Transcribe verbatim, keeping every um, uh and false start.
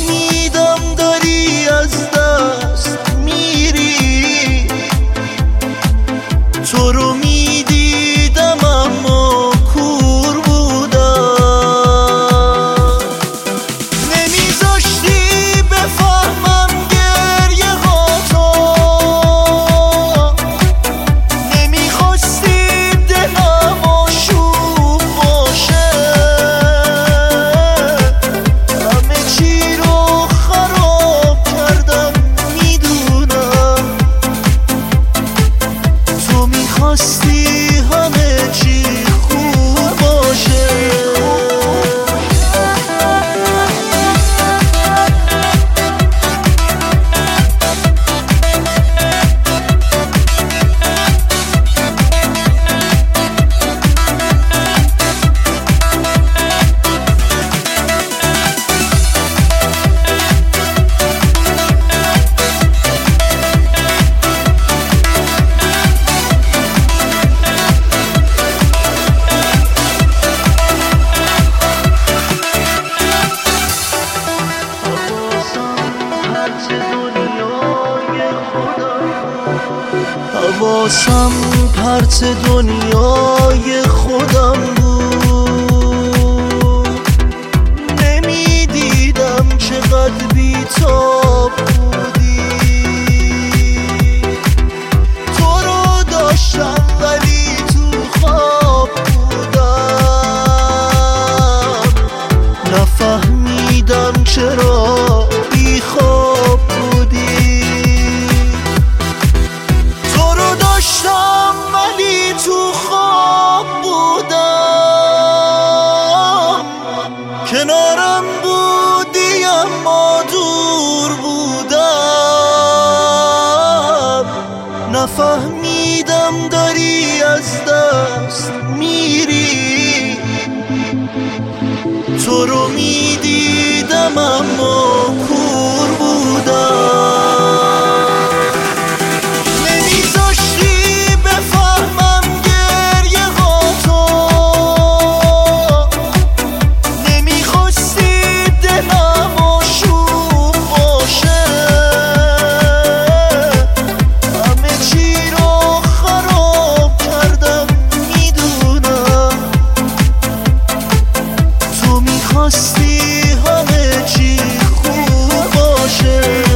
نفهمیدم داری از دست میری، تو رو میدیدم اما کور بودم، نمیذاشتی بفهمم گریه هاتو، نمیخواستی دلم آشوب باشه، همه چی رو خراب کردم میدونم، تو میخواستی همه چی خوب باشه. حواسم پرت دنیای خودم بود، نمیدیدم چقدر بی‌تاب بودی، تو رو داشتم ولی تو خواب بودم، نفهمیدم چرا بی خواب بودی، داشتم ولی تو خواب بودم، کنارم بودی اما دور بودم، نفهمیدم داری از دست میری، تو رو میدیدم اما کور بودم، خواستی همه چی خوب باشه.